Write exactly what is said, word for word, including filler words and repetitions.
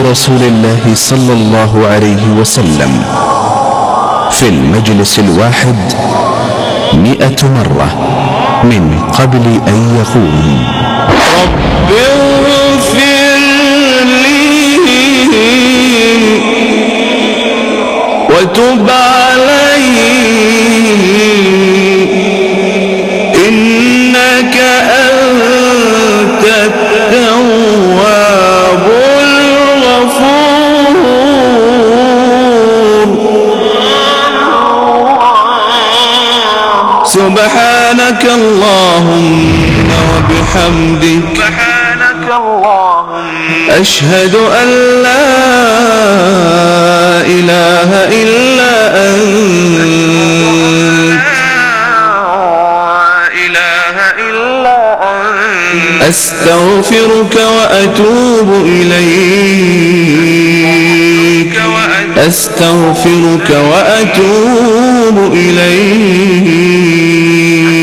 رسول الله صلى الله عليه وسلم في المجلس الواحد مئة مرة من قبل أن يقوم. رب اغفر لي وتب علي إنك أنت التواب الغفور. سبحانك اللهم وبحمدك أشهد أن لا إله إلا أنت أستغفرك وأتوب إليك أستغفرك وأتوب إليك.